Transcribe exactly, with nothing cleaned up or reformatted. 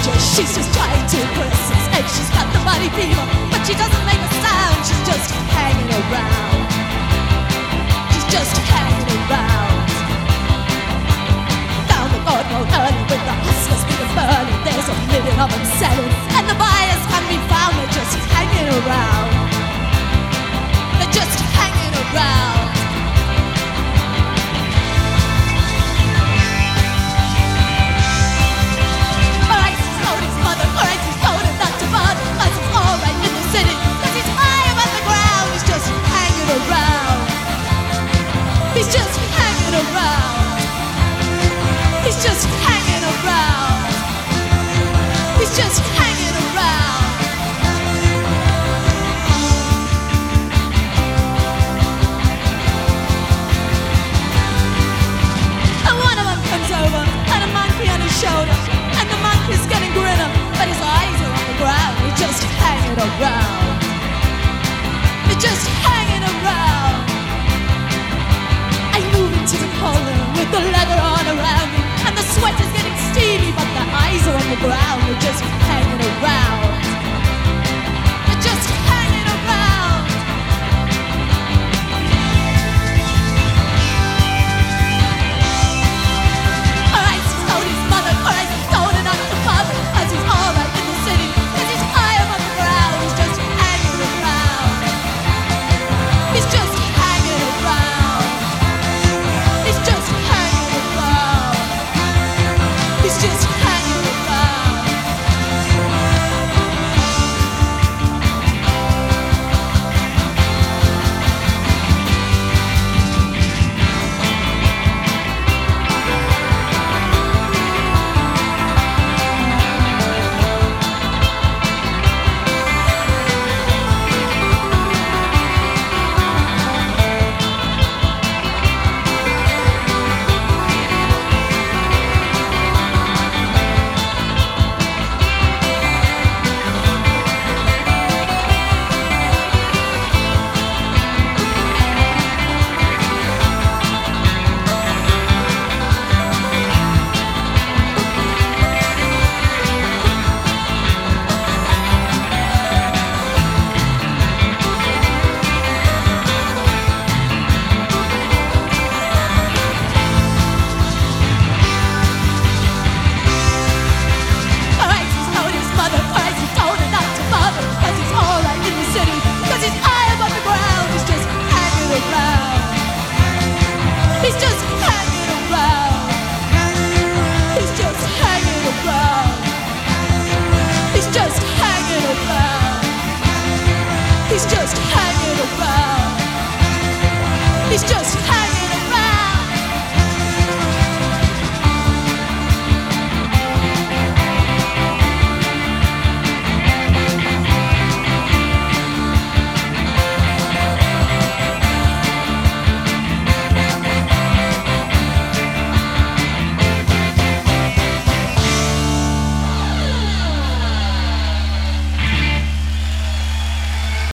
She's just trying to impress us, and she's got the body fever, but she doesn't make a sound. She's just hanging around. She's just hanging around. Down the road road early with the hustlers being burning. There's a million of them selling, and the buyers can't be found. They're just hanging around. They're just hanging around. He's just hanging around. He's just hanging around. He's just hanging around. And one of them comes over, and a monkey on his shoulder, and the monkey's getting grinner, but his eyes are on the ground. He's just hanging around. He's just hanging around. To the collar with the leather on around me, and the sweat is getting steamy, but the eyes are on the ground. They're just hanging around.